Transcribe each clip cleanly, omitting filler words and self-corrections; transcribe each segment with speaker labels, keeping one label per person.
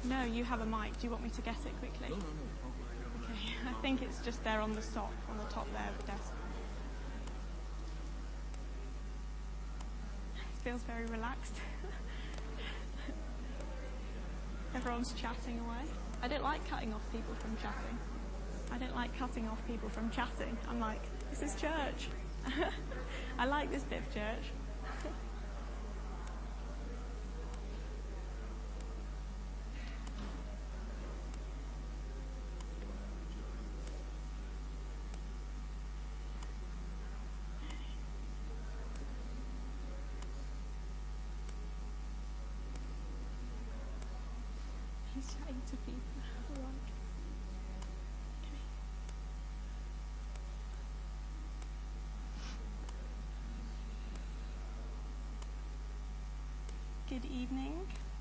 Speaker 1: No, you have a mic. Do you want me to get it quickly?
Speaker 2: No.
Speaker 1: Okay. I think it's just there on the top there of the desk. It feels very relaxed. Everyone's chatting away. I don't like cutting off people from chatting. I'm like, this is church. I like this bit of church. He's chatting to people. All right. Good evening.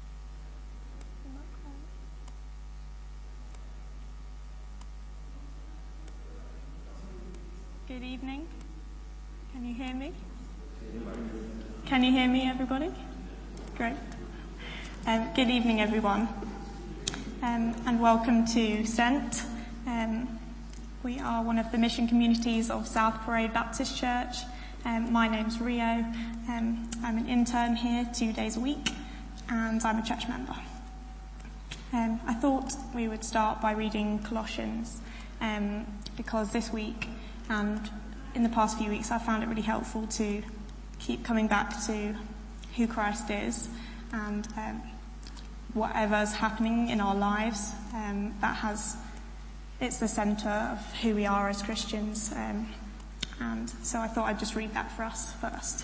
Speaker 1: Good evening. Can you hear me? Can you hear me, everybody? Great. Good evening, everyone. And welcome to Sent. We are one of the mission communities of South Parade Baptist Church. My name's Rio. I'm an intern here 2 days a week, and I'm a church member. I thought we would start by reading Colossians, because this week and in the past few weeks I've found it really helpful to keep coming back to who Christ is and whatever's happening in our lives, it's the centre of who we are as Christians. And so I thought I'd just read that for us first.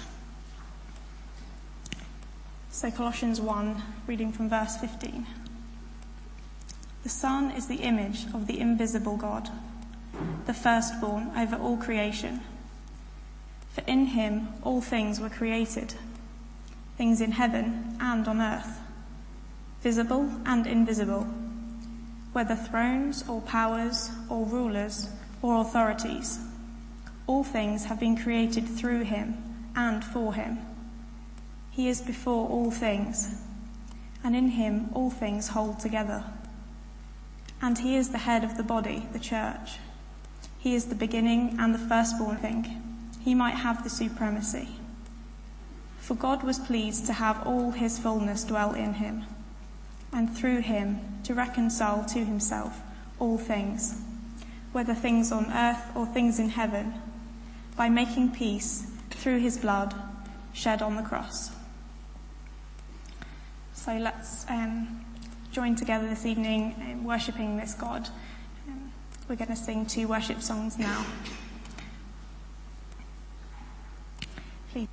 Speaker 1: So Colossians 1, reading from verse 15. The Son is the image of the invisible God, the firstborn over all creation. For in him all things were created, things in heaven and on earth, visible and invisible, whether thrones or powers or rulers or authorities. All things have been created through him and for him. He is before all things, and in him all things hold together. And he is the head of the body, the church. He is the beginning and the firstborn thing. He might have the supremacy. For God was pleased to have all his fullness dwell in him, and through him to reconcile to himself all things, whether things on earth or things in heaven, by making peace through his blood shed on the cross. So let's join together this evening in worshipping this God. We're going to sing 2 worship songs now. Please.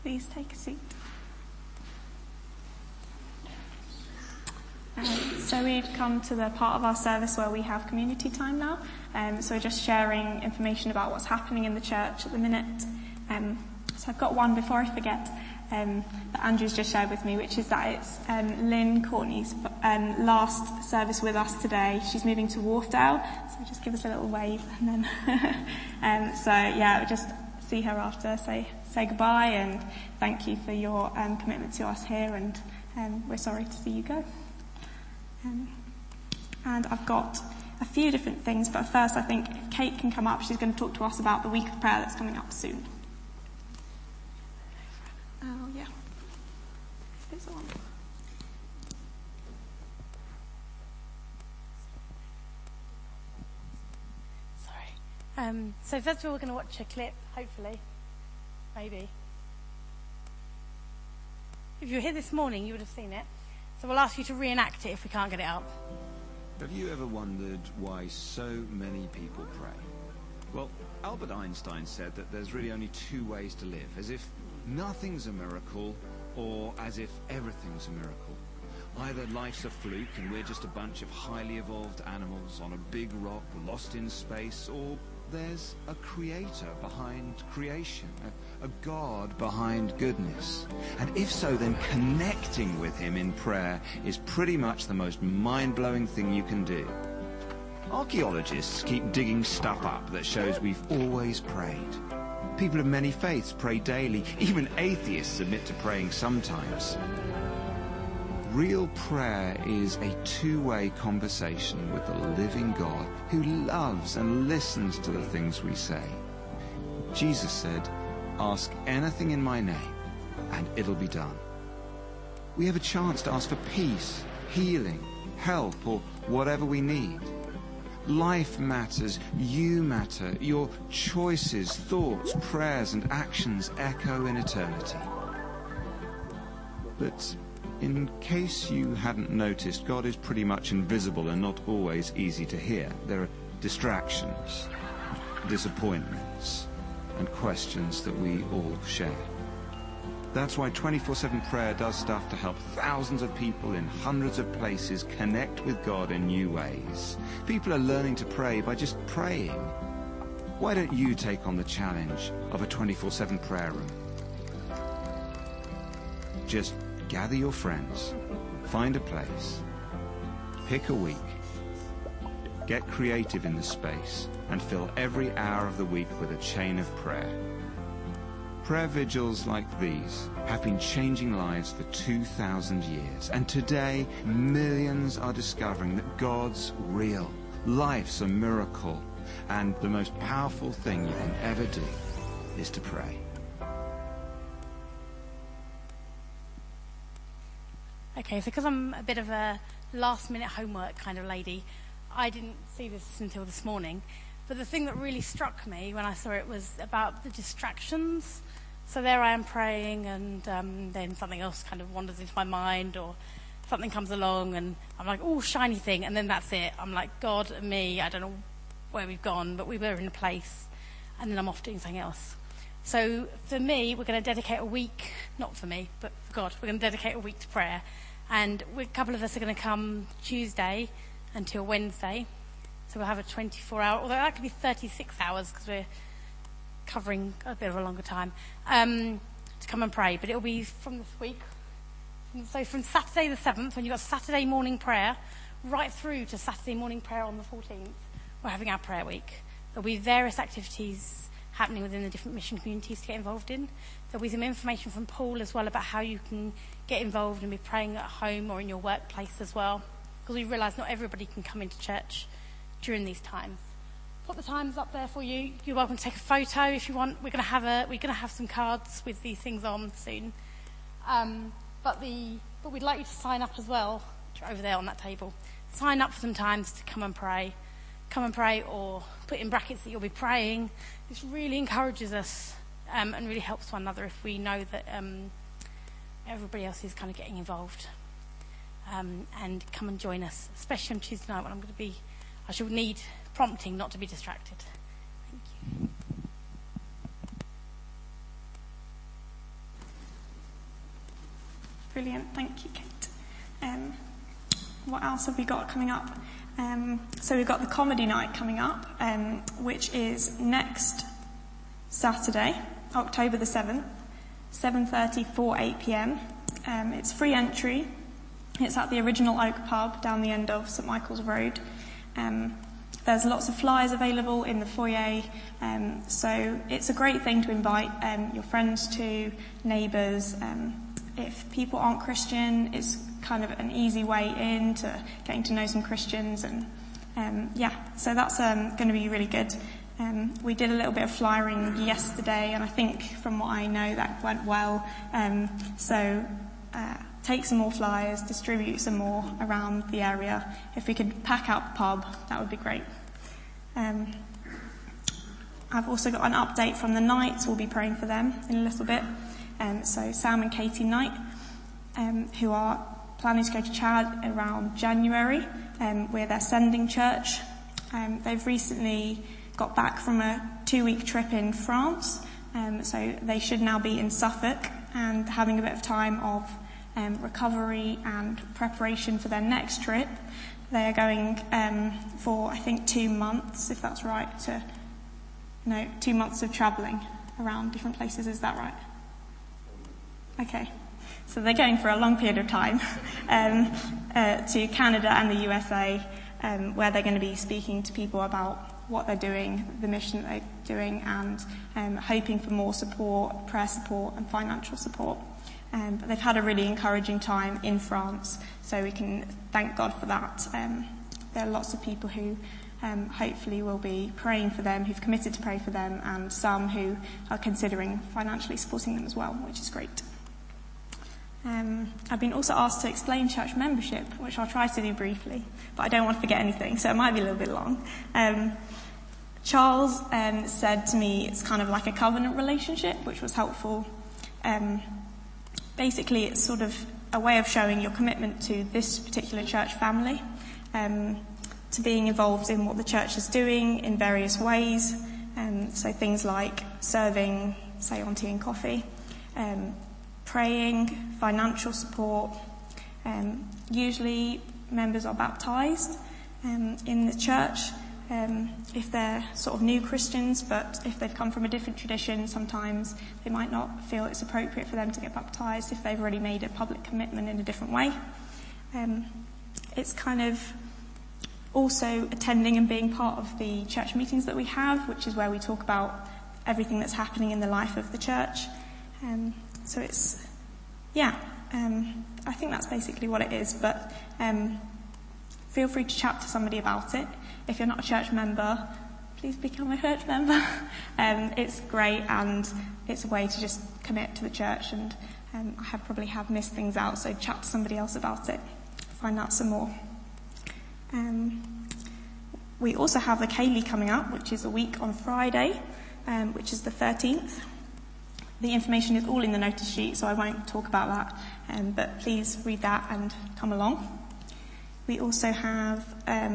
Speaker 1: Please take a seat. So we've come to the part of our service where we have community time now. So we're just sharing information about what's happening in the church at the minute. So I've got one before I forget that Andrew's just shared with me, which is that it's Lynn Courtney's last service with us today. She's moving to Wharfdale, so just give us a little wave and then. So yeah, we'll just see her after, say goodbye and thank you for your commitment to us here, and we're sorry to see you go. And I've got a few different things, but first I think if Kate can come up, she's going to talk to us about the week of prayer that's coming up soon. Oh, yeah. It's on.
Speaker 2: Sorry. So first of all, we're going to watch a clip, hopefully. Maybe. If you were here this morning, you would have seen it. So we'll ask you to reenact it if we can't get it up.
Speaker 3: Have you ever wondered why so many people pray? Well, Albert Einstein said that there's really only two ways to live, as if nothing's a miracle or as if everything's a miracle. Either life's a fluke and we're just a bunch of highly evolved animals on a big rock lost in space, or there's a creator behind creation, a God behind goodness. And if so, then connecting with him in prayer is pretty much the most mind-blowing thing you can do. Archaeologists keep digging stuff up that shows we've always prayed. People of many faiths pray daily. Even atheists admit to praying sometimes. Real prayer is a two-way conversation with the living God who loves and listens to the things we say. Jesus said, "Ask anything in my name, and it'll be done." We have a chance to ask for peace, healing, help, or whatever we need. Life matters, you matter, your choices, thoughts, prayers, and actions echo in eternity. But in case you hadn't noticed, God is pretty much invisible and not always easy to hear. There are distractions, disappointments, and questions that we all share. That's why 24/7 prayer does stuff to help thousands of people in hundreds of places connect with God in new ways. People are learning to pray by just praying. Why don't you take on the challenge of a 24/7 prayer room? Just gather your friends, find a place, pick a week, get creative in the space, and fill every hour of the week with a chain of prayer. Prayer vigils like these have been changing lives for 2,000 years, and today millions are discovering that God's real, life's a miracle, and the most powerful thing you can ever do is to pray.
Speaker 2: Okay, so because I'm a bit of a last-minute homework kind of lady, I didn't see this until this morning. But the thing that really struck me when I saw it was about the distractions. So there I am praying, and then something else kind of wanders into my mind, or something comes along, and I'm like, oh, shiny thing, and then that's it. I'm like, God and me, I don't know where we've gone, but we were in a place, and then I'm off doing something else. So for me, we're going to dedicate a week, not for me, but for God, we're going to dedicate a week to prayer. And a couple of us are going to come Tuesday until Wednesday. So we'll have a 24-hour, although that could be 36 hours because we're covering a bit of a longer time, to come and pray. But it'll be from this week. So from Saturday the 7th, when you've got Saturday morning prayer, right through to Saturday morning prayer on the 14th, we're having our prayer week. There'll be various activities happening within the different mission communities to get involved in. There'll be some information from Paul as well about how you can get involved and be praying at home or in your workplace as well. Because we realise not everybody can come into church during these times. Put the times up there for you. You're welcome to take a photo if you want. We're going to have some cards with these things on soon. But we'd like you to sign up as well, over there on that table. Sign up for some times to come and pray. Come and pray, or put in brackets that you'll be praying. This really encourages us and really helps one another if we know that everybody else is kind of getting involved. And come and join us, especially on Tuesday night when I shall need prompting not to be distracted. Thank you.
Speaker 1: Brilliant. Thank you, Kate. What else have we got coming up? So we've got the comedy night coming up, which is next Saturday, October the 7th, 7:30 for 8 p.m. It's free entry. It's at the original Oak Pub down the end of St Michael's Road. There's lots of flyers available in the foyer, so it's a great thing to invite your friends to, neighbours. If people aren't Christian, it's kind of an easy way in to getting to know some Christians, and so that's going to be really good. We did a little bit of flyering yesterday, and I think from what I know that went well. So take some more flyers, distribute some more around the area. If we could pack out the pub, that would be great. I've also got an update from the Knights. We'll be praying for them in a little bit. So Sam and Katie Knight, who are planning to go to Chad around January. We're their sending church. They've recently got back from a 2-week trip in France, so they should now be in Suffolk and having a bit of time of recovery and preparation for their next trip. They are going for, I think, 2 months, if that's right, 2 months of travelling around different places. Is that right? Okay. So they're going for a long period of time to Canada and the USA, where they're going to be speaking to people about what they're doing, the mission that they're doing, and hoping for more support, prayer support and financial support. But they've had a really encouraging time in France, so we can thank God for that. There are lots of people who hopefully will be praying for them, who've committed to pray for them, and some who are considering financially supporting them as well, which is great. I've been also asked to explain church membership, which I'll try to do briefly, but I don't want to forget anything, so it might be a little bit long. Charles said to me it's kind of like a covenant relationship, which was helpful. Basically, it's sort of a way of showing your commitment to this particular church family, to being involved in what the church is doing in various ways. So things like serving, say, on tea and coffee, praying, financial support. Usually members are baptised in the church if they're sort of new Christians, but if they've come from a different tradition, sometimes they might not feel it's appropriate for them to get baptised if they've already made a public commitment in a different way. It's kind of also attending and being part of the church meetings that we have, which is where we talk about everything that's happening in the life of the church. So it's, I think that's basically what it is, but feel free to chat to somebody about it. If you're not a church member, please become a church member. It's great, and it's a way to just commit to the church, and I probably have missed things out, so chat to somebody else about it, find out some more. We also have the Kaylee coming up, which is a week on Friday, which is the 13th. The information is all in the notice sheet, so I won't talk about that, but please read that and come along. We also have,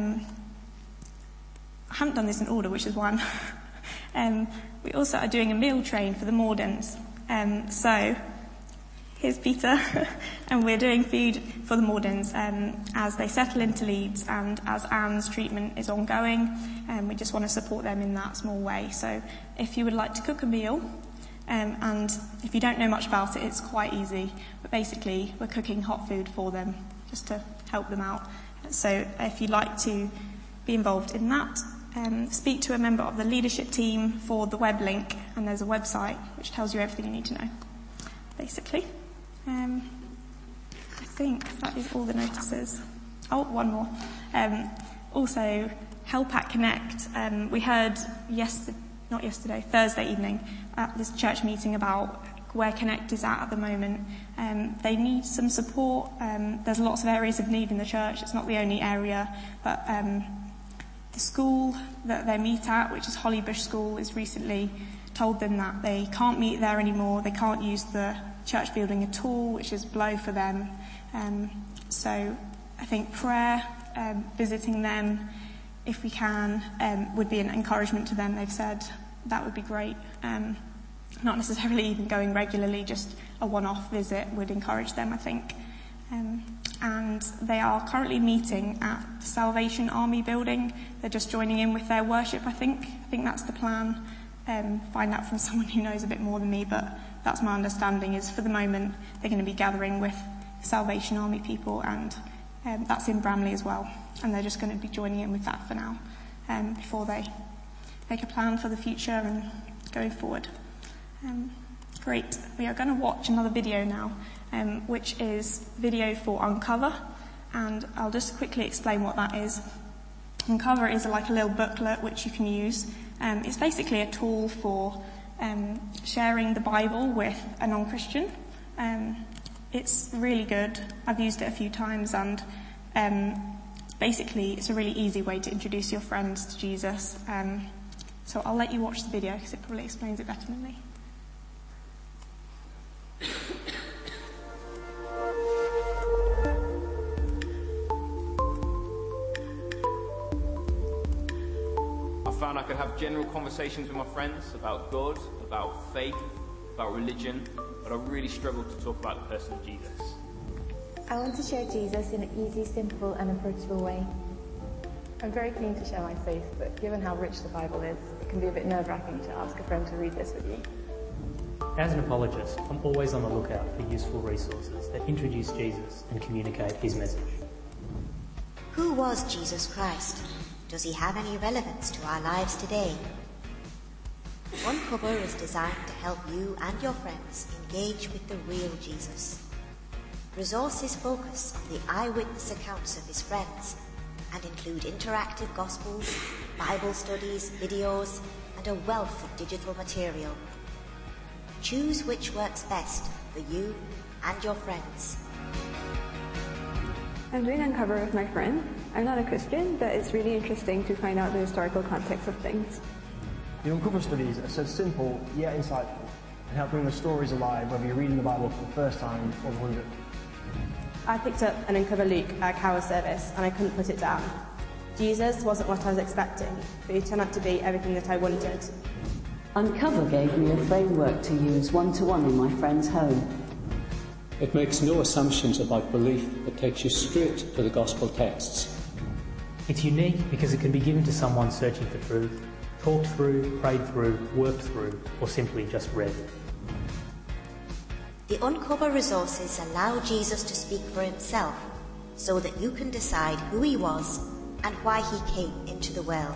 Speaker 1: I haven't done this in order, which is one. We also are doing a meal train for the Mordens. So here's Peter, and we're doing food for the Mordens as they settle into Leeds and as Anne's treatment is ongoing. We just want to support them in that small way. So if you would like to cook a meal, and if you don't know much about it, it's quite easy. But basically, we're cooking hot food for them just to help them out. So if you'd like to be involved in that, speak to a member of the leadership team for the web link, and there's a website which tells you everything you need to know, basically. I think that is all the notices. Oh, one more. Also, Help at Connect. We heard Thursday evening at this church meeting about where Connect is at the moment. They need some support. There's lots of areas of need in the church. It's not the only area, but the school that they meet at, which is Hollybush School, has recently told them that they can't meet there anymore. They can't use the church building at all, which is a blow for them. So I think prayer, visiting them, if we can, would be an encouragement to them. They've said that would be great. not necessarily even going regularly, just a one-off visit would encourage them, I think. And they are currently meeting at the Salvation Army building. They're just joining in with their worship, I think. I think that's the plan. Find out from someone who knows a bit more than me, but that's my understanding, is for the moment they're going to be gathering with Salvation Army people, and that's in Bramley as well. And they're just going to be joining in with that for now, before they make a plan for the future and going forward. Great. We are going to watch another video now, which is video for Uncover, and I'll just quickly explain what that is. Uncover is like a little booklet which you can use. It's basically a tool for sharing the Bible with a non-Christian. It's really good. I've used it a few times, and basically it's a really easy way to introduce your friends to Jesus. So I'll let you watch the video because it probably explains it better than me.
Speaker 4: I found I could have general conversations with my friends about God, about faith, about religion, but I really struggled to talk about the person of Jesus.
Speaker 5: I want to share Jesus in an easy, simple and approachable way.
Speaker 6: I'm very keen to share my faith, but given how rich the Bible is, it can be a bit nerve-wracking to ask a friend to read this with you.
Speaker 7: As an apologist, I'm always on the lookout for useful resources that introduce Jesus and communicate his message.
Speaker 8: Who was Jesus Christ? Does he have any relevance to our lives today? Uncover is designed to help you and your friends engage with the real Jesus. Resources focus on the eyewitness accounts of his friends and include interactive gospels, Bible studies, videos, and a wealth of digital material. Choose which works best for you and your friends.
Speaker 6: I'm doing Uncover with my friend. I'm not a Christian, but it's really interesting to find out the historical context of things.
Speaker 9: The Uncover studies are so simple yet insightful and help bring the stories alive, whether you're reading the Bible for the first time or the 100th.
Speaker 10: I picked up an Uncover Luke at a Carol service and I couldn't put it down. Jesus wasn't what I was expecting, but he turned out to be everything that I wanted.
Speaker 11: Uncover gave me a framework to use one-to-one in my friend's home.
Speaker 12: It makes no assumptions about belief, but takes you straight to the gospel texts.
Speaker 7: It's unique because it can be given to someone searching for truth, talked through, prayed through, worked through, or simply just read.
Speaker 8: The Uncover resources allow Jesus to speak for himself so that you can decide who he was and why he came into the world.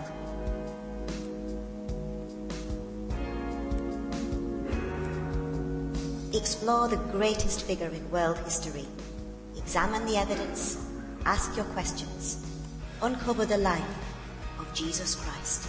Speaker 8: Explore the greatest figure in world history. Examine the evidence. Ask your questions. Uncover the life of Jesus Christ.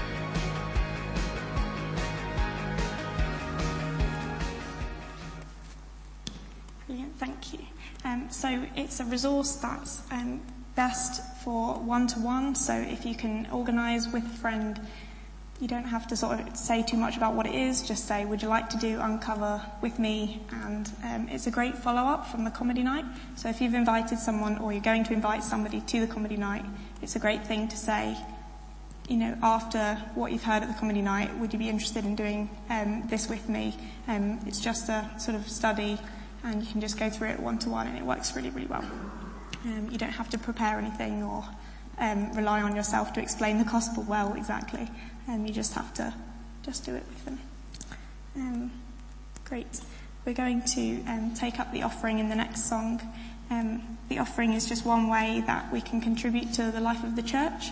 Speaker 1: Brilliant, thank you. So it's a resource that's best for one-to-one, so if you can organise with a friend, you don't have to sort of say too much about what it is, just say, would you like to do Uncover with me? And it's a great follow-up from the comedy night. So if you've invited someone or you're going to invite somebody to the comedy night, it's a great thing to say, you know, after what you've heard at the comedy night, would you be interested in doing this with me? It's just a sort of study and you can just go through it one-to-one and it works really, really well. You don't have to prepare anything or rely on yourself to explain the gospel well exactly. You just have to just do it with them. Great. We're going to take up the offering in the next song. The offering is just one way that we can contribute to the life of the church.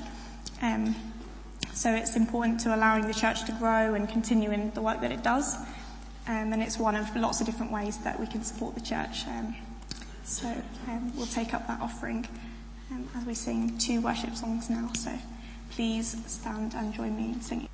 Speaker 1: So it's important to allowing the church to grow and continue in the work that it does. And it's one of lots of different ways that we can support the church. So we'll take up that offering as we sing 2 worship songs now. So please stand and join me in singing.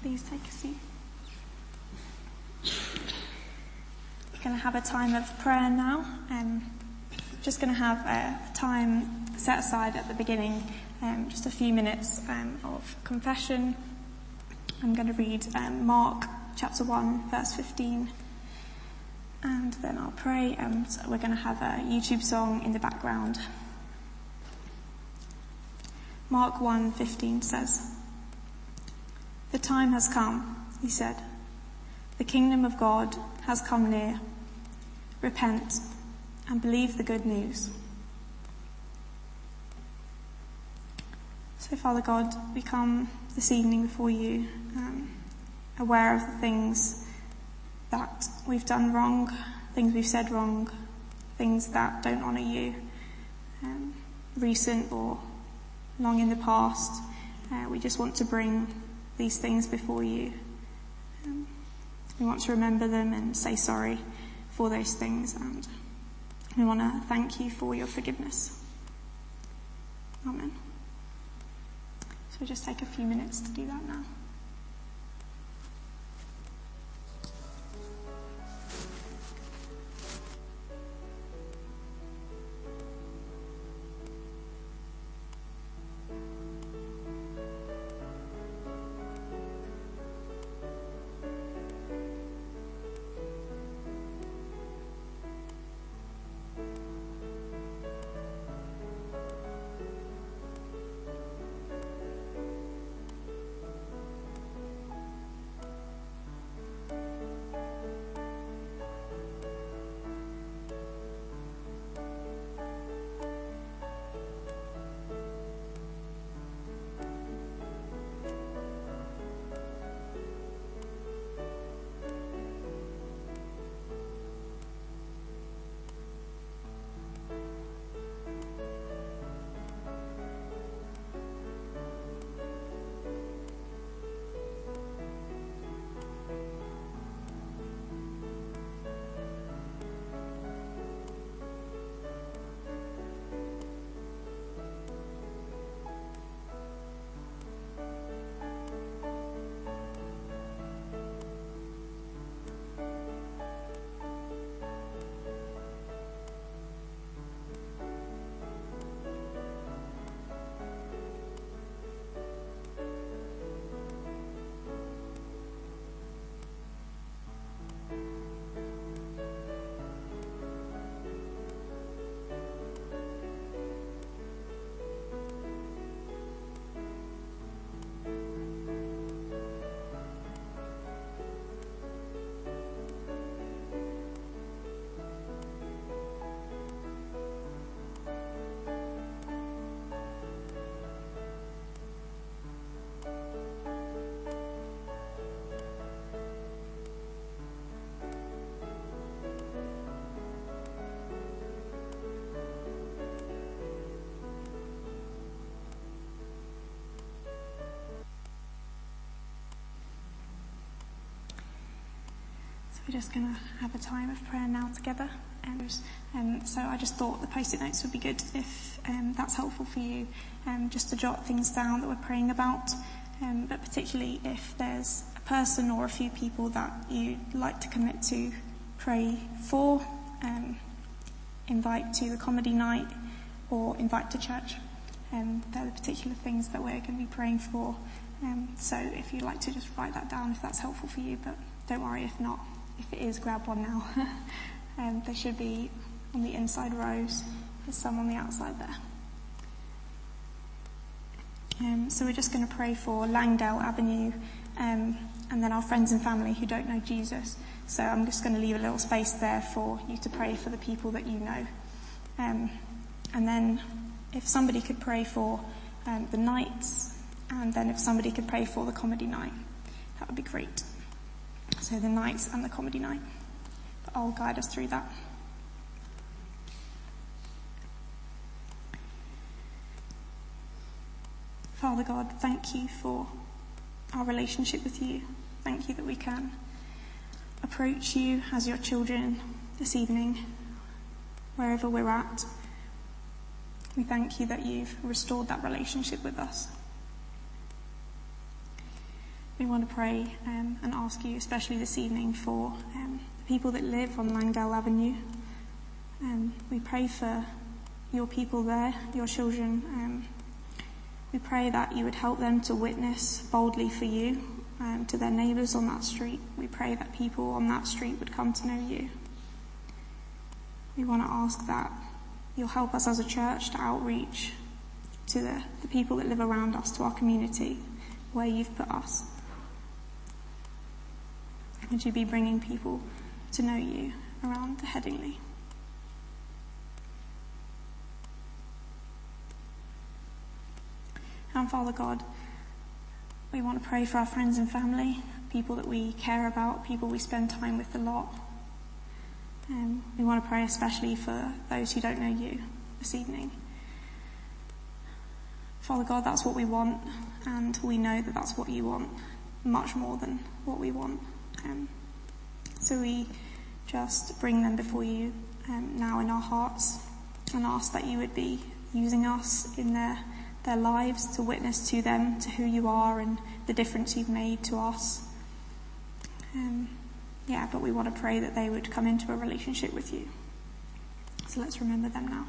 Speaker 1: please take a seat. We're going to have a time of prayer now. Just going to have a time set aside at the beginning, just a few minutes of confession. I'm going to read Mark chapter 1, verse 15, and then I'll pray, and we're going to have a YouTube song in the background. Mark 1:15 says, "The time has come," he said. "The kingdom of God has come near. Repent and believe the good news." So, Father God, we come this evening before you, aware of the things that we've done wrong, things we've said wrong, things that don't honour you, recent or long in the past. We just want to bring these things before you. We want to remember them and say sorry for those things, and we want to thank you for your forgiveness. Amen. So we'll just take a few minutes to do that now. We're just going to have a time of prayer now together. So I just thought the post-it notes would be good if that's helpful for you, just to jot things down that we're praying about, but particularly if there's a person or a few people that you'd like to commit to pray for, invite to the comedy night or invite to church. They're the particular things that we're going to be praying for. So if you'd like to just write that down if that's helpful for you, but don't worry if not. If it is, grab one now. They should be on the inside rows. There's some on the outside there. So we're just going to pray for Langdale Avenue, and then our friends and family who don't know Jesus. So I'm just going to leave a little space there for you to pray for the people that you know. And then if somebody could pray for the nights, and then if somebody could pray for the comedy night, that would be great. So the nights and the comedy night. But I'll guide us through that. Father God, thank you for our relationship with you. Thank you that we can approach you as your children this evening, wherever we're at. We thank you that you've restored that relationship with us. We want to pray and ask you, especially this evening, for the people that live on Langdale Avenue. We pray for your people there, your children. We pray that you would help them to witness boldly for you to their neighbours on that street. We pray that people on that street would come to know you. We want to ask that you'll help us as a church to outreach to the people that live around us, to our community, where you've put us. Would you be bringing people to know you around the Headingley? And Father God, we want to pray for our friends and family, people that we care about, people we spend time with a lot. We want to pray especially for those who don't know you this evening. Father God, that's what we want, and we know that that's what you want, much more than what we want. So we just bring them before you now in our hearts and ask that you would be using us in their lives to witness to them, to who you are and the difference you've made to us. But we want to pray that they would come into a relationship with you. So let's remember them now.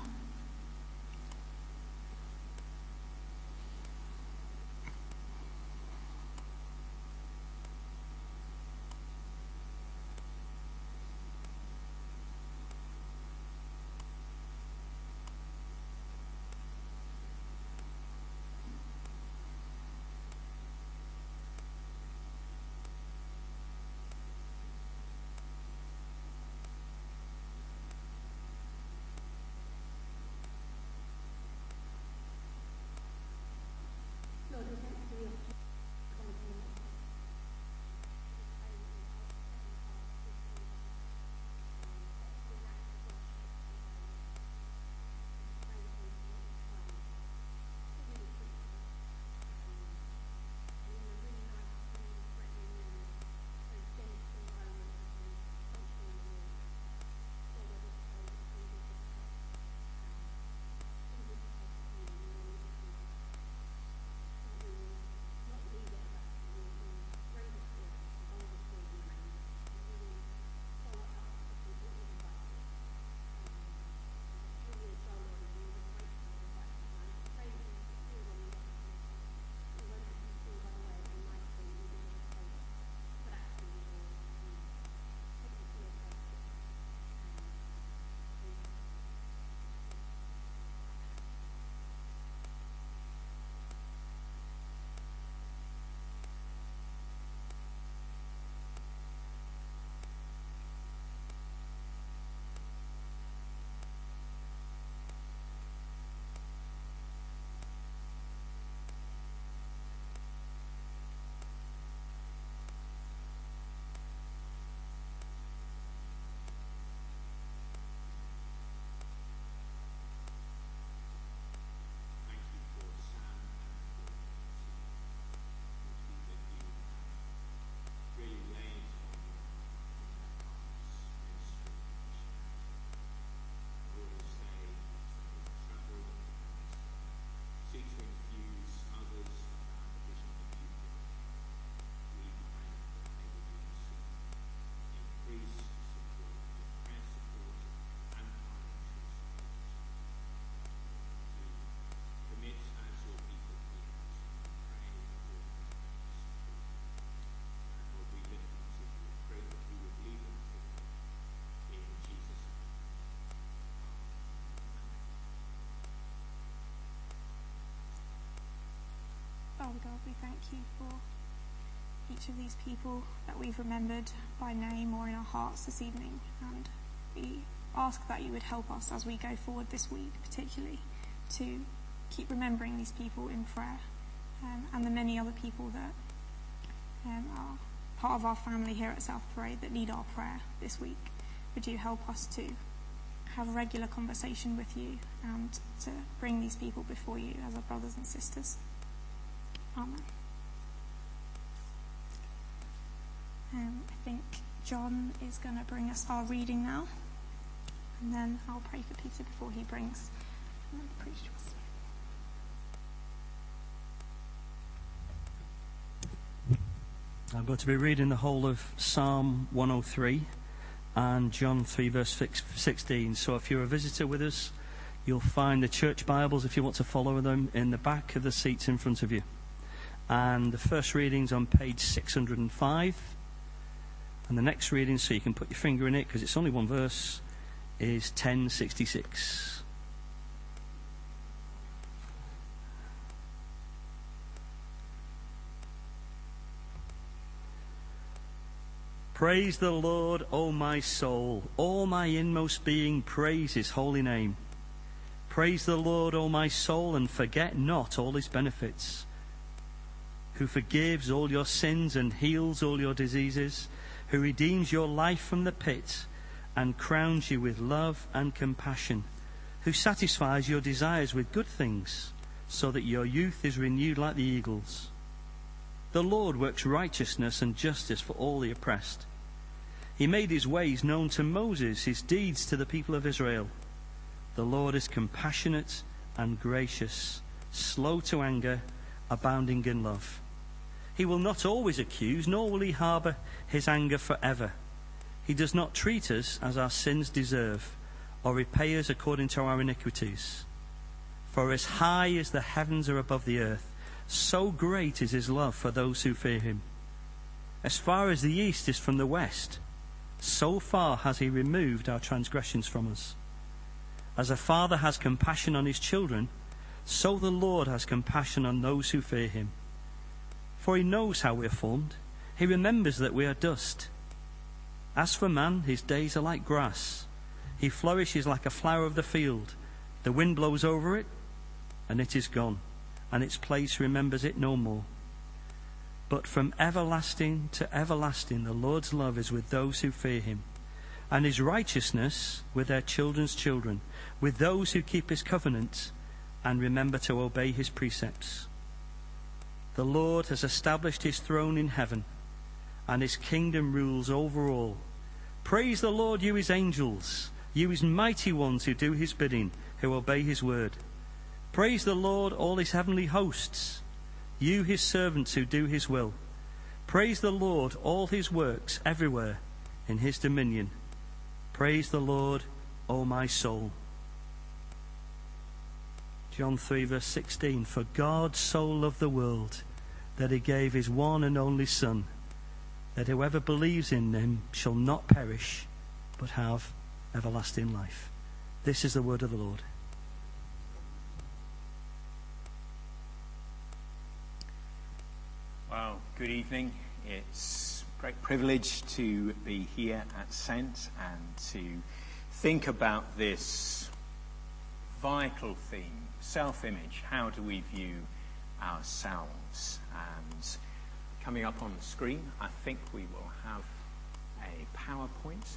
Speaker 1: Father God, we thank you for each of these people that we've remembered by name or in our hearts this evening, and we ask that you would help us as we go forward this week, particularly to keep remembering these people in prayer, and the many other people that are part of our family here at South Parade that need our prayer this week. Would you help us to have a regular conversation with you and to bring these people before you as our brothers and sisters. Amen. I think John is going to bring us our reading now, and then I'll pray for Peter before he brings the preach to us.
Speaker 13: I'm going to be reading the whole of Psalm 103 and John 3 verse 16. So if you're a visitor with us, you'll find the church Bibles, if you want to follow them, in the back of the seats in front of you. And the first reading's on page 605. And the next reading, so you can put your finger in it because it's only one verse, is 1066. Praise the Lord, O my soul. All my inmost being, praise his holy name. Praise the Lord, O my soul, and forget not all his benefits, who forgives all your sins and heals all your diseases, who redeems your life from the pit and crowns you with love and compassion, who satisfies your desires with good things, so that your youth is renewed like the eagles. The Lord works righteousness and justice for all the oppressed. He made his ways known to Moses, his deeds to the people of Israel. The Lord is compassionate and gracious, slow to anger, abounding in love. He will not always accuse, nor will he harbour his anger forever. He does not treat us as our sins deserve, or repay us according to our iniquities. For as high as the heavens are above the earth, so great is his love for those who fear him. As far as the east is from the west, so far has he removed our transgressions from us. As a father has compassion on his children, so the Lord has compassion on those who fear him. For he knows how we are formed. He remembers that we are dust. As for man, his days are like grass. He flourishes like a flower of the field. The wind blows over it, and it is gone, and its place remembers it no more. But from everlasting to everlasting the Lord's love is with those who fear him, and his righteousness with their children's children, with those who keep his covenant and remember to obey his precepts. The Lord has established his throne in heaven, and his kingdom rules over all. Praise the Lord, you his angels, you his mighty ones who do his bidding, who obey his word. Praise the Lord, all his heavenly hosts, you his servants who do his will. Praise the Lord, all his works everywhere in his dominion. Praise the Lord, O my soul. John 3 verse 16. For God so loved the world that he gave his one and only Son, that whoever believes in him shall not perish, but have everlasting life. This is the word of the Lord.
Speaker 14: Well, good evening. It's a great privilege to be here at Sent and to think about this vital theme, self-image. How do we view ourselves? And coming up on the screen, I think we will have a PowerPoint.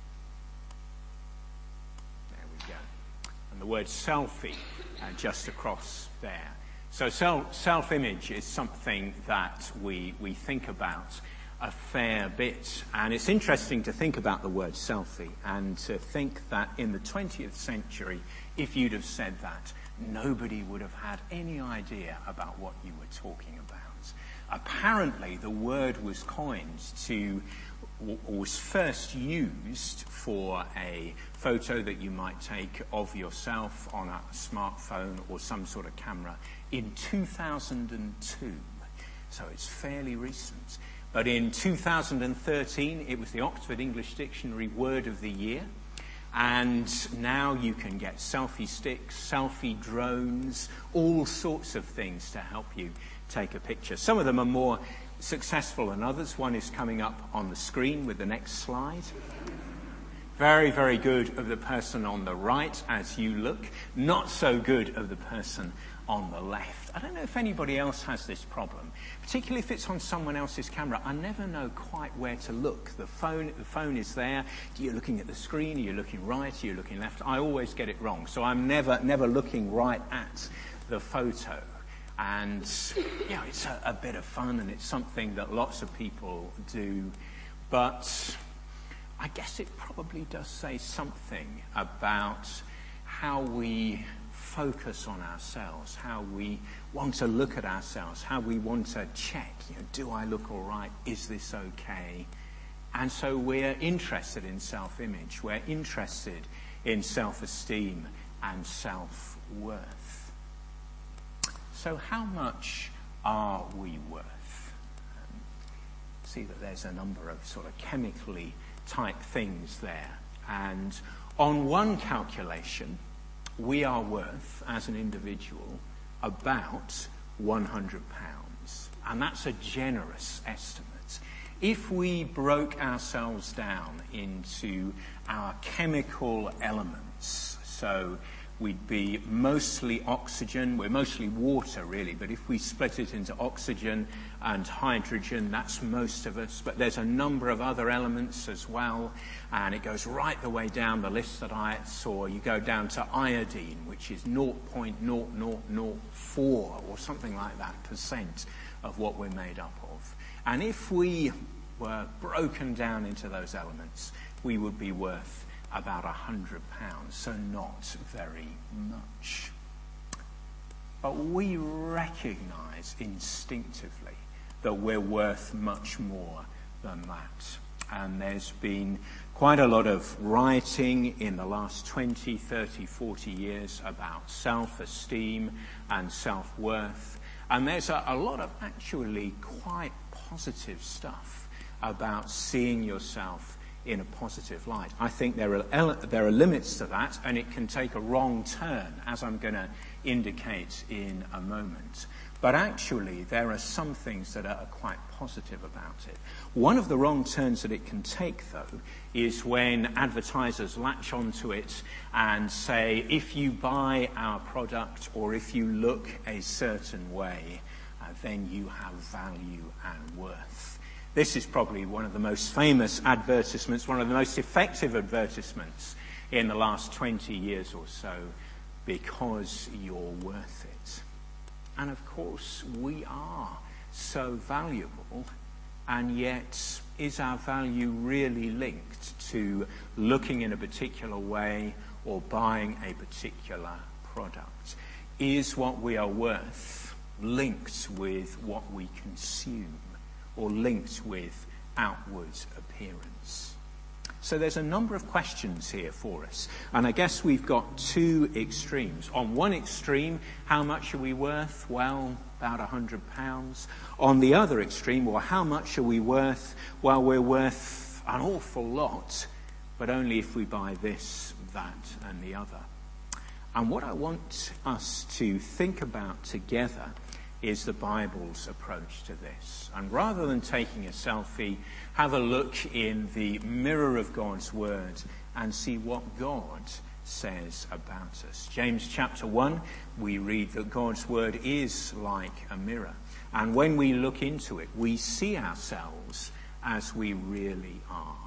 Speaker 14: There we go. And the word selfie just across there. So self-image is something that we think about a fair bit. And it's interesting to think about the word selfie and to think that in the 20th century, if you'd have said that, nobody would have had any idea about what you were talking about. Apparently, the word was coined was first used for a photo that you might take of yourself on a smartphone or some sort of camera in 2002. So it's fairly recent. But in 2013, it was the Oxford English Dictionary Word of the Year. And now you can get selfie sticks, selfie drones, all sorts of things to help you take a picture. Some of them are more successful than others. One is coming up on the screen with the next slide. Very, very good of the person on the right as you look. Not so good of the person on the left. I don't know if anybody else has this problem, particularly if it's on someone else's camera. I never know quite where to look. The phone is there. Are you looking at the screen? Are you looking right? Are you looking left? I always get it wrong. So I'm never looking right at the photo. And yeah, it's a bit of fun, and it's something that lots of people do. But I guess it probably does say something about how we focus on ourselves, how we want to look at ourselves, how we want to check, do I look all right? Is this okay? And so we're interested in self-image. We're interested in self-esteem and self-worth. So how much are we worth? See that there's a number of sort of chemically type things there. And on one calculation, we are worth, as an individual, about £100. And that's a generous estimate. If we broke ourselves down into our chemical elements, so we'd be mostly oxygen, we're mostly water really, but if we split it into oxygen and hydrogen, that's most of us. But there's a number of other elements as well, and it goes right the way down the list that I saw. You go down to iodine, which is 0.0004 or something like that % of what we're made up of. And if we were broken down into those elements, we would be worth about £100, so not very much. But we recognise instinctively that we're worth much more than that. And there's been quite a lot of writing in the last 20, 30, 40 years about self-esteem and self-worth. And there's a lot of actually quite positive stuff about seeing yourself in a positive light. I think there are limits to that, and it can take a wrong turn, as I'm going to indicate in a moment. But actually, there are some things that are quite positive about it. One of the wrong turns that it can take, though, is when advertisers latch onto it and say, if you buy our product or if you look a certain way, then you have value and worth. This is probably one of the most famous advertisements, one of the most effective advertisements in the last 20 years or so, because you're worth it. And of course, we are so valuable, and yet is our value really linked to looking in a particular way or buying a particular product? Is what we are worth linked with what we consume, or linked with outward appearance? So there's a number of questions here for us. And I guess we've got two extremes. On one extreme, how much are we worth? Well, about £100. On the other extreme, well, how much are we worth? Well, we're worth an awful lot, but only if we buy this, that, and the other. And what I want us to think about together is the Bible's approach to this. And rather than taking a selfie, have a look in the mirror of God's Word and see what God says about us. James chapter 1, we read that God's Word is like a mirror. And when we look into it, we see ourselves as we really are.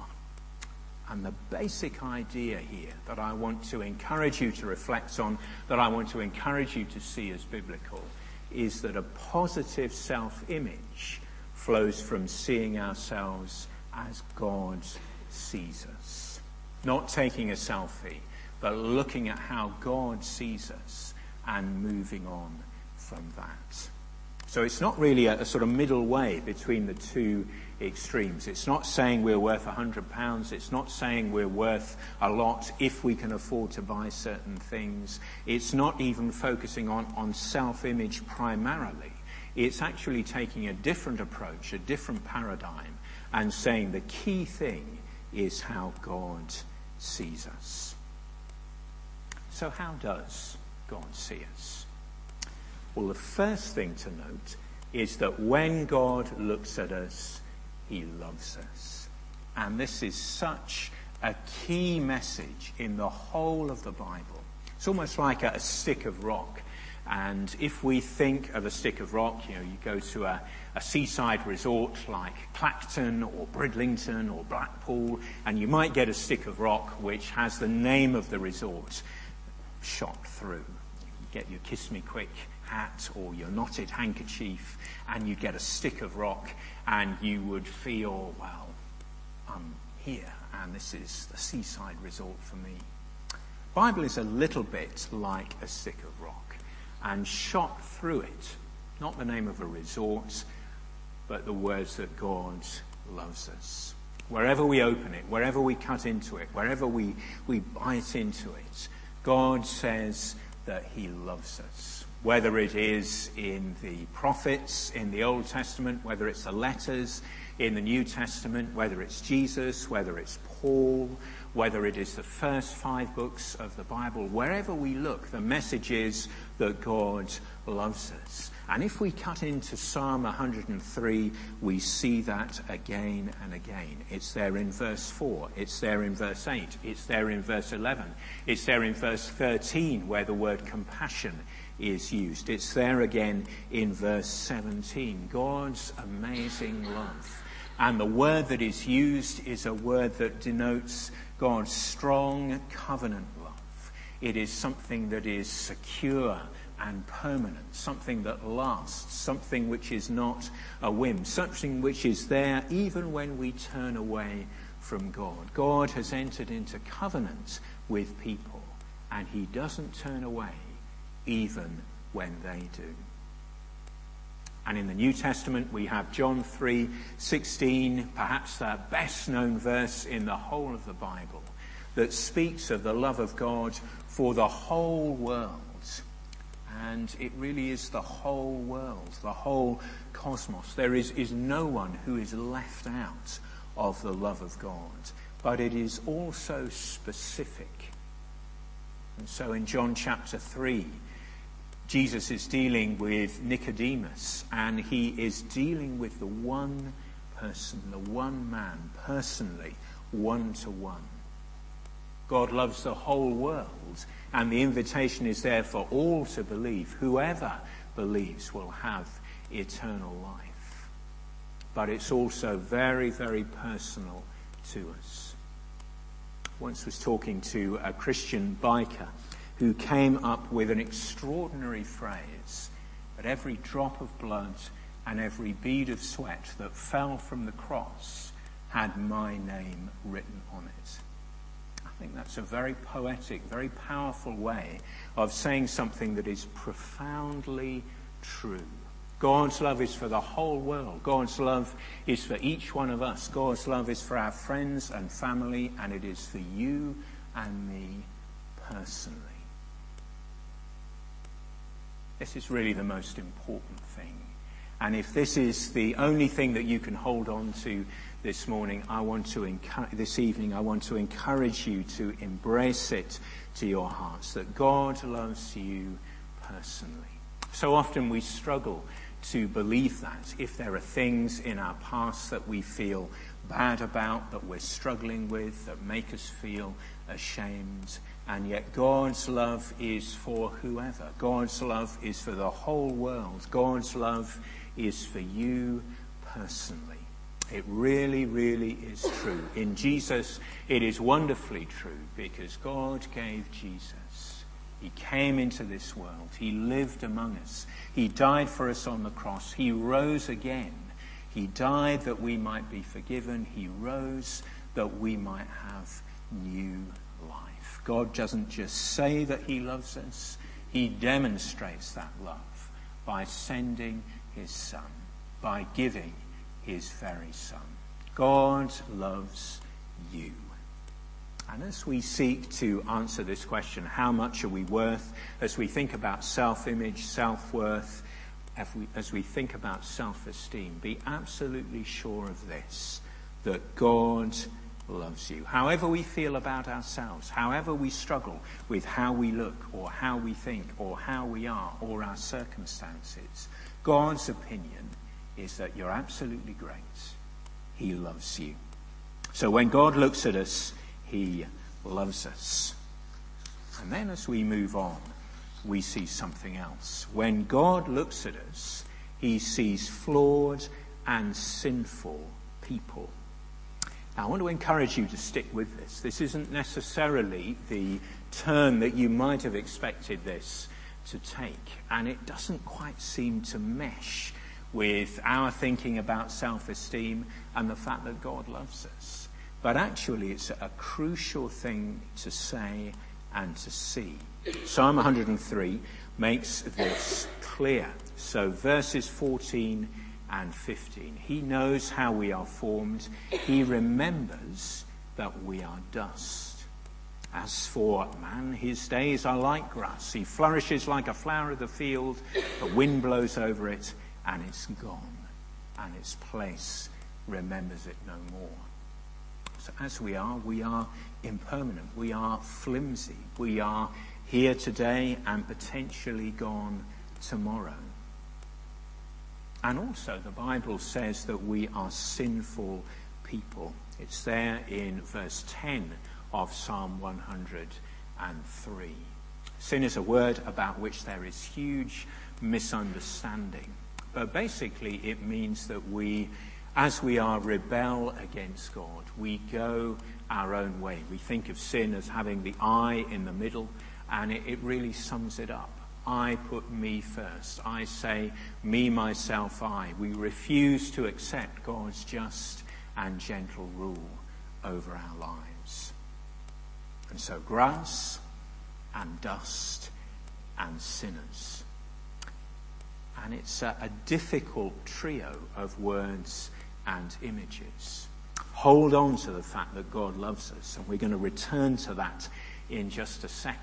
Speaker 14: And the basic idea here that I want to encourage you to reflect on, that I want to encourage you to see as biblical, is that a positive self-image flows from seeing ourselves as God sees us. Not taking a selfie, but looking at how God sees us and moving on from that. So it's not really a sort of middle way between the two extremes. It's not saying we're worth £100. It's not saying we're worth a lot if we can afford to buy certain things. It's not even focusing on self-image primarily. It's actually taking a different approach, a different paradigm, and saying the key thing is how God sees us. So how does God see us? Well, the first thing to note is that when God looks at us, he loves us. And this is such a key message in the whole of the Bible. It's almost like a stick of rock. And if we think of a stick of rock, you go to a seaside resort like Clacton or Bridlington or Blackpool, and you might get a stick of rock which has the name of the resort shot through. You get your Kiss Me Quick hat or your knotted handkerchief, and you get a stick of rock, and you would feel, well, I'm here, and this is the seaside resort for me. The Bible is a little bit like a stick of rock, and shot through it, not the name of a resort, but the words that God loves us. Wherever we open it, wherever we cut into it, wherever we bite into it, God says that he loves us. Whether it is in the prophets in the Old Testament, whether it's the letters in the New Testament, whether it's Jesus, whether it's Paul, whether it is the first 5 books of the Bible, wherever we look, the message is that God loves us. And if we cut into Psalm 103, we see that again and again. It's there in verse 4. It's there in verse 8. It's there in verse 11. It's there in verse 13 where the word compassion is used. It's there again in verse 17. God's amazing love. And the word that is used is a word that denotes God's strong covenant love. It is something that is secure and permanent, something that lasts, something which is not a whim, something which is there even when we turn away from God. God has entered into covenant with people, and he doesn't turn away even when they do. And in the New Testament we have John 3:16, perhaps the best known verse in the whole of the Bible, that speaks of the love of God for the whole world. And it really is the whole world, the whole cosmos. There is no one who is left out of the love of God. But it is also specific. And so in John chapter 3, Jesus is dealing with Nicodemus, and he is dealing with the one person, the one man, personally, one-to-one. God loves the whole world, and the invitation is there for all to believe. Whoever believes will have eternal life. But it's also very, very personal to us. Once was talking to a Christian biker who came up with an extraordinary phrase that every drop of blood and every bead of sweat that fell from the cross had my name written on it. I think that's a very poetic, very powerful way of saying something that is profoundly true. God's love is for the whole world. God's love is for each one of us. God's love is for our friends and family, and it is for you and me personally. This is really the most important thing. And if this is the only thing that you can hold on to this morning, this evening, I want to encourage you to embrace it to your hearts, that God loves you personally. So often we struggle to believe that. If there are things in our past that we feel bad about, that we're struggling with, that make us feel ashamed, and yet God's love is for whoever. God's love is for the whole world. God's love is for you personally. It really, really is true. In Jesus, it is wonderfully true, because God gave Jesus. He came into this world. He lived among us. He died for us on the cross. He rose again. He died that we might be forgiven. He rose that we might have new life. God doesn't just say that he loves us. He demonstrates that love by sending his Son, by giving his very Son. God loves you. And as we seek to answer this question, how much are we worth, as we think about self-image, self-worth, as we think about self-esteem, be absolutely sure of this, that God loves you. However we feel about ourselves, however we struggle with how we look or how we think or how we are or our circumstances, God's opinion is that you're absolutely great. He loves you. So when God looks at us, he loves us. And then as we move on, we see something else. When God looks at us, he sees flawed and sinful people. Now, I want to encourage you to stick with this. This isn't necessarily the turn that you might have expected this to take, and it doesn't quite seem to mesh with our thinking about self-esteem and the fact that God loves us. But actually, it's a crucial thing to say and to see. Psalm 103 makes this clear. So verses 14 and 15. He knows how we are formed. He remembers that we are dust. As for man, his days are like grass. He flourishes like a flower of the field. The wind blows over it, and it's gone, and its place remembers it no more. So as we are impermanent. We are flimsy. We are here today and potentially gone tomorrow. And also the Bible says that we are sinful people. It's there in verse 10 of Psalm 103. Sin is a word about which there is huge misunderstanding. But basically it means that we, as we are, rebel against God. We go our own way. We think of sin as having the I in the middle, and it really sums it up. I put me first. I say me, myself, I. We refuse to accept God's just and gentle rule over our lives. And so grass and dust and sinners. And it's a difficult trio of words and images. Hold on to the fact that God loves us, and we're going to return to that in just a second.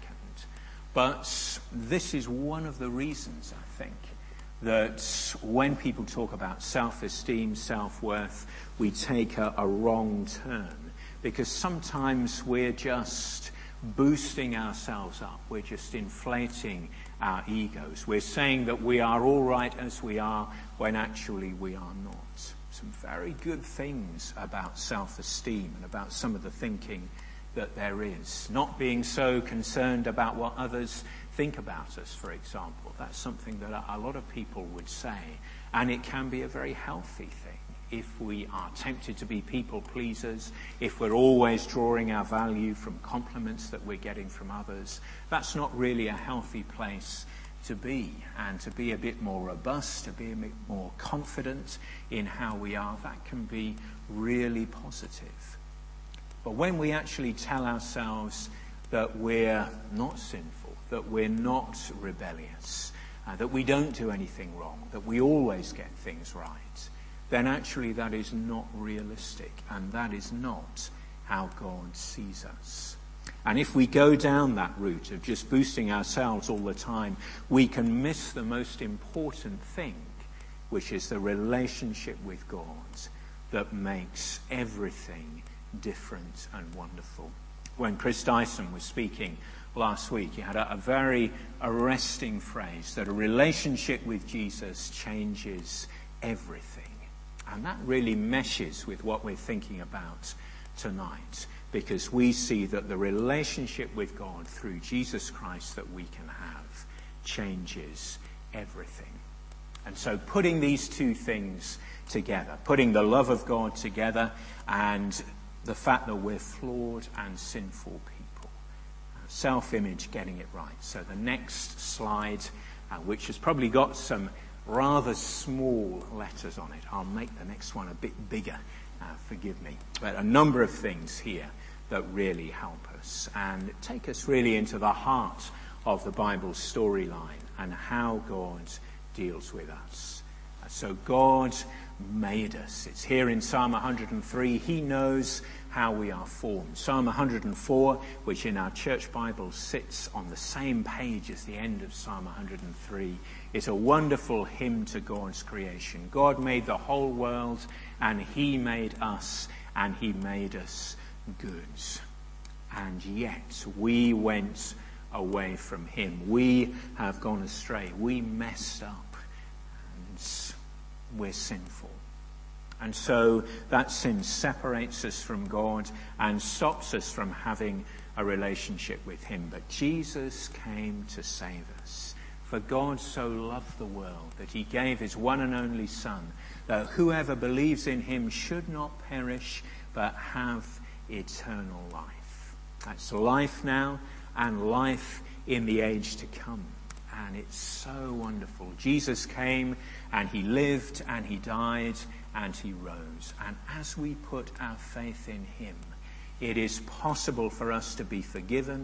Speaker 14: But this is one of the reasons, I think, that when people talk about self-esteem, self-worth, we take a wrong turn. Because sometimes we're just boosting ourselves up. We're just inflating our egos. We're saying that we are all right as we are, when actually we are not. Some very good things about self-esteem and about some of the thinking that there is. Not being so concerned about what others think about us, for example. That's something that a lot of people would say. And it can be a very healthy thing. If we are tempted to be people pleasers, if we're always drawing our value from compliments that we're getting from others, that's not really a healthy place to be. And to be a bit more robust, to be a bit more confident in how we are, that can be really positive. But when we actually tell ourselves that we're not sinful, that we're not rebellious, that we don't do anything wrong, that we always get things right, then actually that is not realistic, and that is not how God sees us. And if we go down that route of just boosting ourselves all the time, we can miss the most important thing, which is the relationship with God that makes everything different and wonderful. When Chris Dyson was speaking last week, he had a very arresting phrase that a relationship with Jesus changes everything. And that really meshes with what we're thinking about tonight, because we see that the relationship with God through Jesus Christ that we can have changes everything. And so putting these two things together, putting the love of God together and the fact that we're flawed and sinful people, self-image, getting it right. So the next slide, which has probably got some rather small letters on it. I'll make the next one a bit bigger, forgive me. But a number of things here that really help us and take us really into the heart of the Bible storyline and how God deals with us. So God made us. It's here in Psalm 103. He knows how we are formed. Psalm 104, which in our church Bible sits on the same page as the end of Psalm 103, is a wonderful hymn to God's creation. God made the whole world, and he made us, and he made us good. And yet we went away from him. We have gone astray. We messed up, and we're sinful. And so that sin separates us from God and stops us from having a relationship with him. But Jesus came to save us. For God so loved the world that he gave his one and only Son, that whoever believes in him should not perish but have eternal life. That's life now and life in the age to come. And it's so wonderful. Jesus came and he lived and he died and he rose. And as we put our faith in him, it is possible for us to be forgiven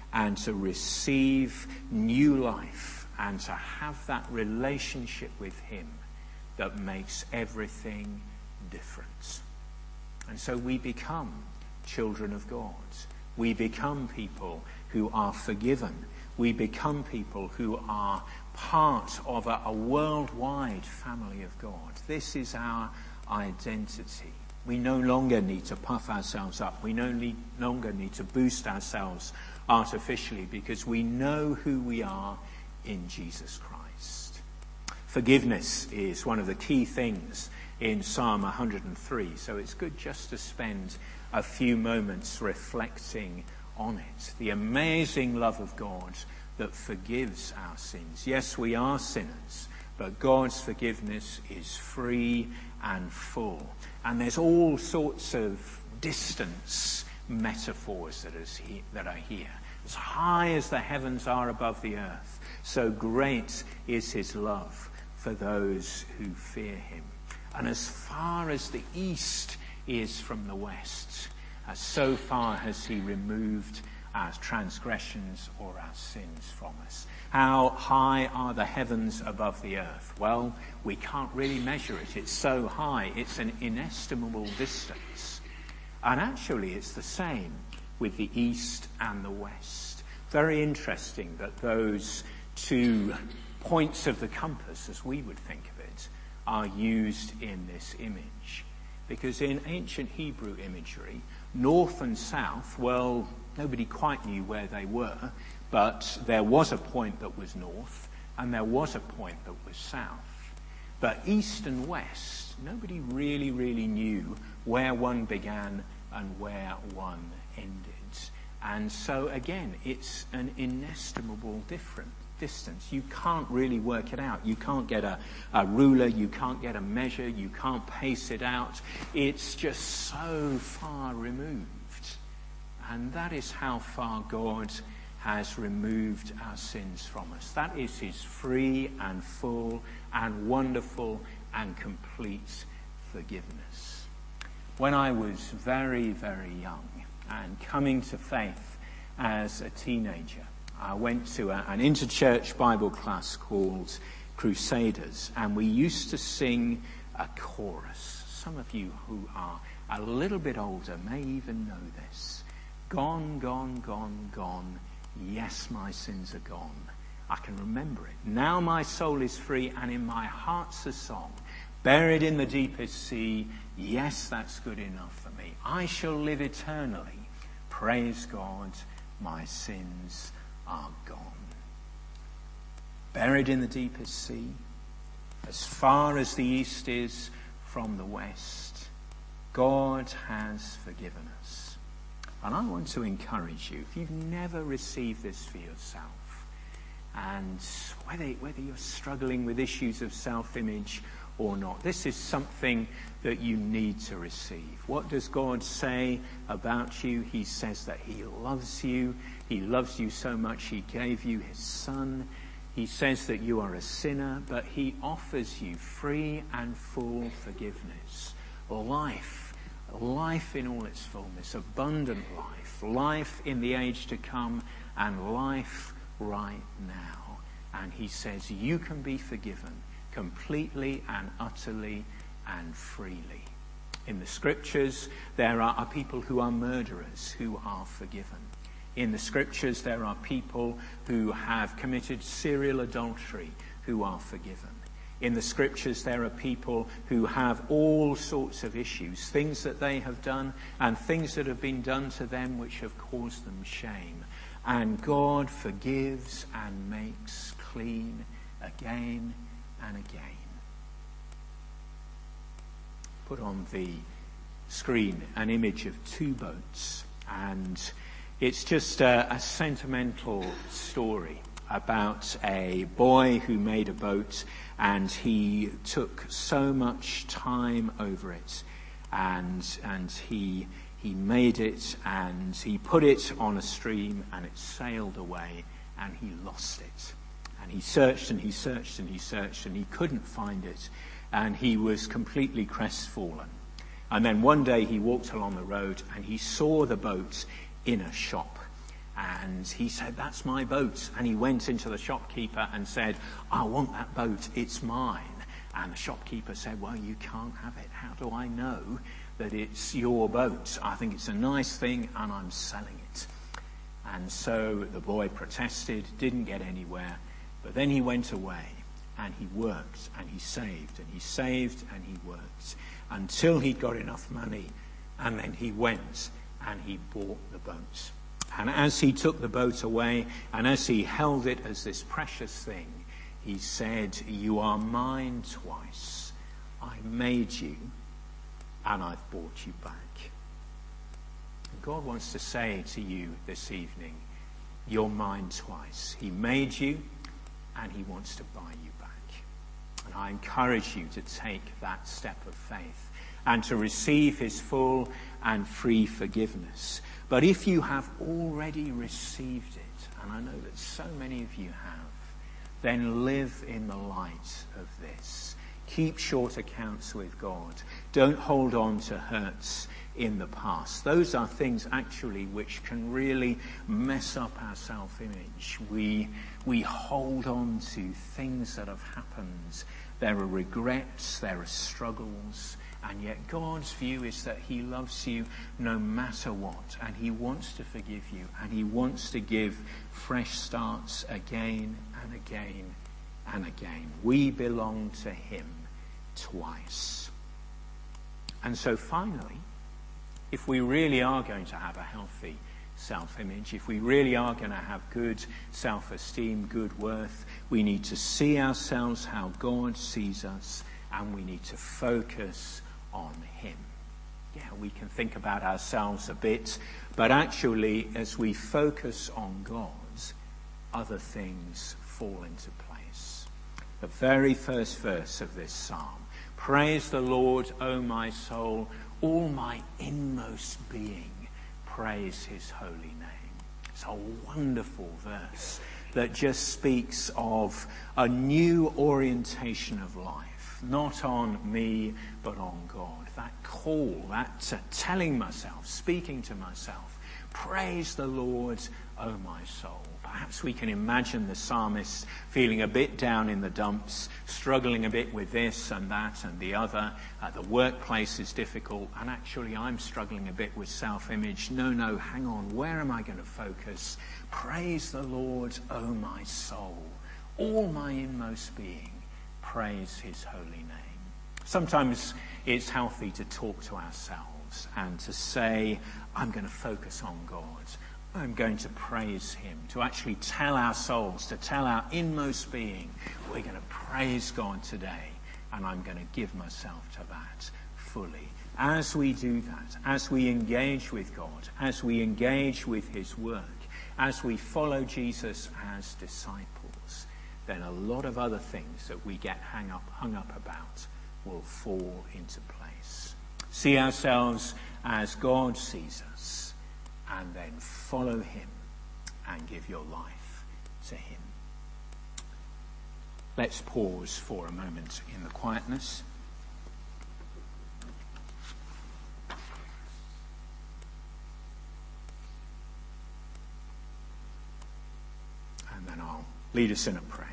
Speaker 14: and to receive new life and to have that relationship with him that makes everything different. And so we become children of God. We become people who are forgiven. We become people who are part of a worldwide family of God. This is our identity. We no longer need to puff ourselves up. We no longer need to boost ourselves artificially, because we know who we are in Jesus Christ. Forgiveness is one of the key things in Psalm 103, so it's good just to spend a few moments reflecting on it. The amazing love of God that forgives our sins. Yes, we are sinners, but God's forgiveness is free and full. And there's all sorts of distance metaphors that are here. As high as the heavens are above the earth, so great is his love for those who fear him. And as far as the east is from the west, so far has he removed our transgressions or our sins from us. How high are the heavens above the earth? Well, we can't really measure it. It's so high. It's an inestimable distance. And actually, it's the same with the east and the west. Very interesting that those two points of the compass, as we would think of it, are used in this image. Because in ancient Hebrew imagery, north and south, well, nobody quite knew where they were, but there was a point that was north and there was a point that was south. But east and west, nobody really knew where one began and where one ended. And so again, it's an inestimable distance. You can't really work it out. You can't get a ruler, you can't get a measure, you can't pace it out. It's just so far removed. And that is how far God has removed our sins from us. That is his free and full and wonderful and complete forgiveness. When I was very young and coming to faith as a teenager, I went to an interchurch Bible class called Crusaders, and we used to sing a chorus. Some of you who are a little bit older may even know this. Gone, gone, gone, gone. Yes, my sins are gone. I can remember it. Now my soul is free, and in my heart's a song. Buried in the deepest sea. Yes, that's good enough for me. I shall live eternally. Praise God, my sins are gone. Buried in the deepest sea, as far as the east is from the west, God has forgiven us. And I want to encourage you, if you've never received this for yourself, and whether you're struggling with issues of self-image or not, this is something that you need to receive. What does God say about you? He says that he loves you. He loves you so much he gave you his son. He says that you are a sinner, but he offers you free and full forgiveness. Life in all its fullness, abundant life in the age to come, and life right now. And he says you can be forgiven completely and utterly and freely. In the scriptures, there are people who are murderers who are forgiven. In the scriptures, there are people who have committed serial adultery who are forgiven. In the scriptures, there are people who have all sorts of issues, things that they have done and things that have been done to them which have caused them shame. And God forgives and makes clean again and again. Put on the screen an image of two boats, and it's just a sentimental story about a boy who made a boat, and he took so much time over it, and he made it, and he put it on a stream, and it sailed away, and he lost it. And he searched and he searched and he searched, and he couldn't find it, and he was completely crestfallen. And then one day he walked along the road and he saw the boat in a shop, And he said, "That's my boat." And he went into the shopkeeper and said, "I want that boat, it's mine." And the shopkeeper said, "Well, you can't have it. How do I know that it's your boat? I think it's a nice thing and I'm selling it." And so the boy protested, didn't get anywhere, but then he went away and he worked and he saved and he saved and he worked until he got enough money, and then he went and he bought the boat. And as he took the boat away and as he held it as this precious thing, he said, "You are mine twice. I made you and I've bought you back." And God wants to say to you this evening, you're mine twice. He made you and he wants to buy you back. And I encourage you to take that step of faith and to receive his full and free forgiveness. But if you have already received it, and I know that so many of you have, then live in the light of this. Keep short accounts with God. Don't hold on to hurts in the past. Those are things actually which can really mess up our self-image. We hold on to things that have happened. There are regrets, there are struggles, and yet God's view is that he loves you no matter what, and he wants to forgive you, and he wants to give fresh starts again and again and again. We belong to him twice. And so finally, if we really are going to have a healthy self-image, if we really are going to have good self-esteem, good worth, we need to see ourselves how God sees us, and we need to focus on him. Yeah, we can think about ourselves a bit, but actually as we focus on God, other things fall into place. The very first verse of this psalm: "Praise the Lord, O my soul, all my inmost being, praise his holy name." It's a wonderful verse that just speaks of a new orientation of life, not on me, but on God. That call, that telling myself, speaking to myself, praise the Lord, O my soul. Perhaps we can imagine the psalmist feeling a bit down in the dumps, struggling a bit with this and that and the other. The workplace is difficult, and actually I'm struggling a bit with self-image. No, hang on, where am I going to focus? Praise the Lord, O my soul. All my inmost being, praise his holy name. Sometimes it's healthy to talk to ourselves and to say, I'm going to focus on God. I'm going to praise him, to actually tell our souls, to tell our inmost being, we're going to praise God today, and I'm going to give myself to that fully. As we do that, as we engage with God, as we engage with his work, as we follow Jesus as disciples, then a lot of other things that we get hung up about will fall into place. See ourselves as God sees us, and then follow him and give your life to him. Let's pause for a moment in the quietness. And then I'll lead us in a prayer.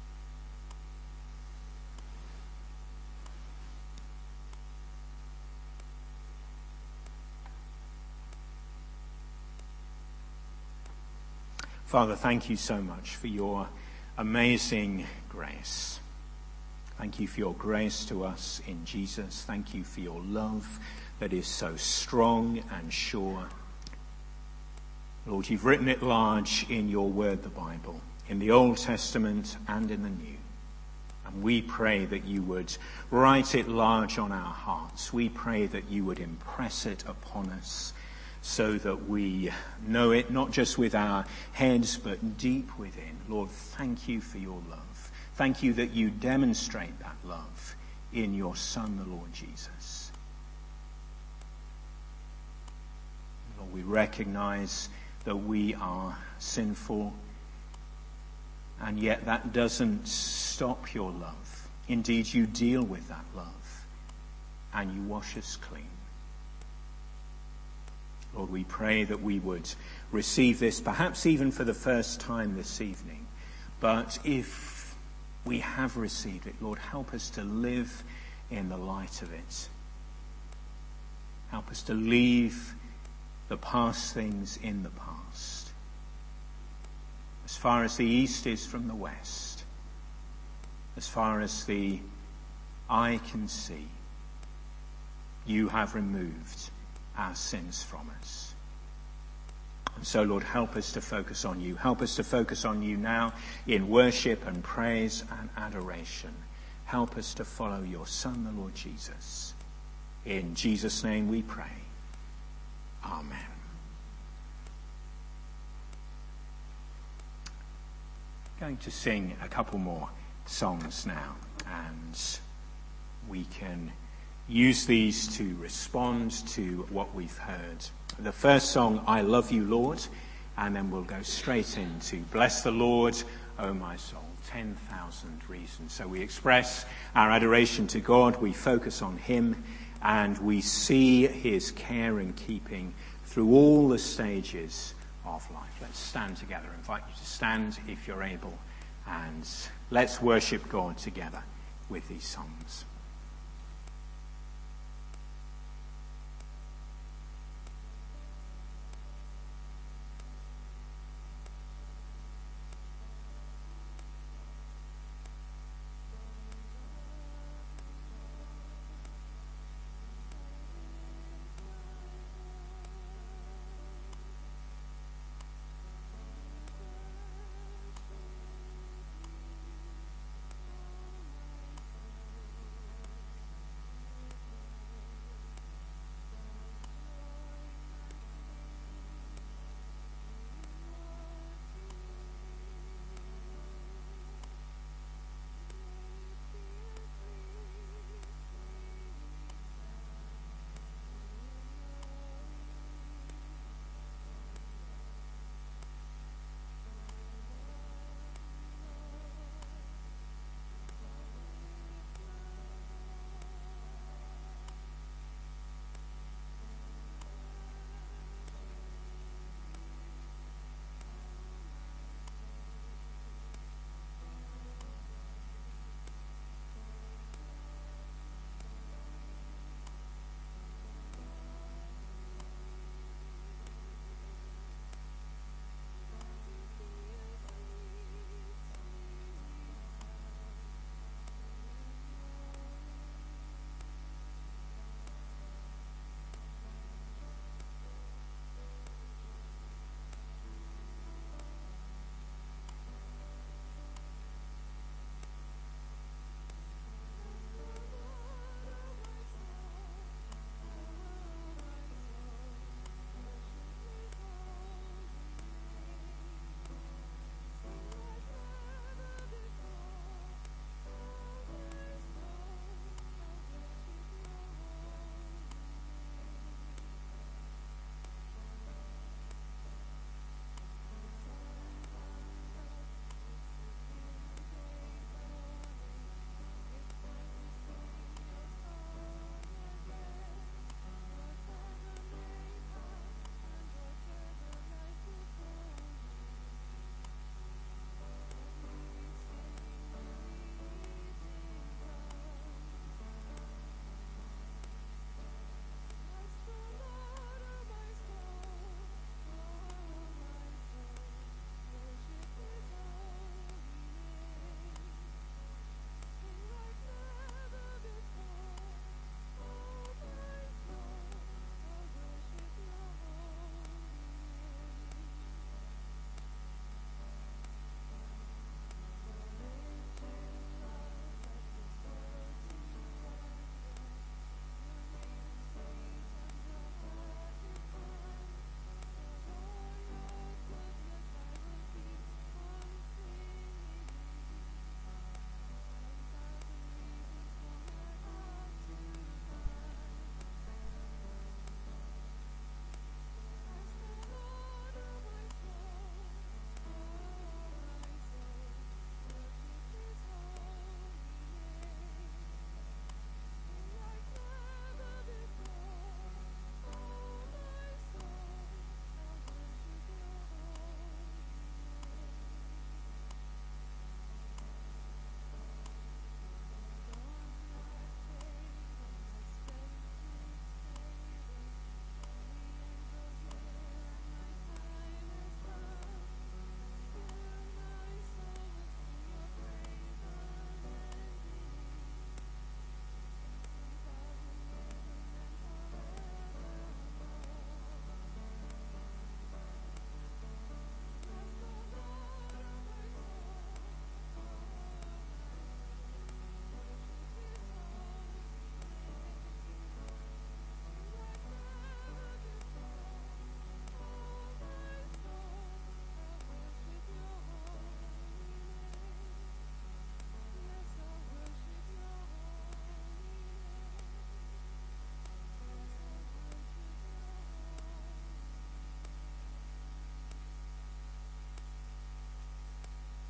Speaker 14: Father, thank you so much for your amazing grace. Thank you for your grace to us in Jesus. Thank you for your love that is so strong and sure. Lord, you've written it large in your word, the Bible, in the Old Testament and in the New. And we pray that you would write it large on our hearts. We pray that you would impress it upon us, so that we know it not just with our heads but deep within. Lord, thank you for your love. Thank you that you demonstrate that love in your Son, the Lord Jesus. Lord, we recognize that we are sinful, and yet that doesn't stop your love. Indeed, you deal with that love and you wash us clean. Lord, we pray that we would receive this, perhaps even for the first time this evening. But if we have received it, Lord, help us to live in the light of it. Help us to leave the past things in the past. As far as the east is from the west, as far as the eye can see, you have removed our sins from us. And so, Lord, help us to focus on you. Help us to focus on you now in worship and praise and adoration. Help us to follow your Son, the Lord Jesus. In Jesus' name we pray. Amen. Going to sing a couple more songs now, and we can use these to respond to what we've heard. The first song, I Love You, Lord, and then we'll go straight into Bless the Lord, O my soul, 10,000 reasons. So we express our adoration to God, we focus on him, and we see his care and keeping through all the stages of life. Let's stand together. I invite you to stand if you're able, and let's worship God together with these songs.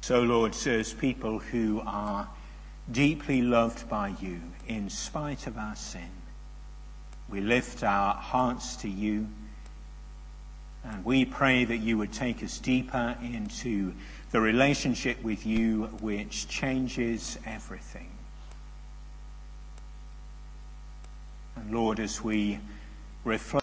Speaker 14: So, Lord, as people who are deeply loved by you in spite of our sin, we lift our hearts to you, and we pray that you would take us deeper into the relationship with you which changes everything. And Lord, as we reflect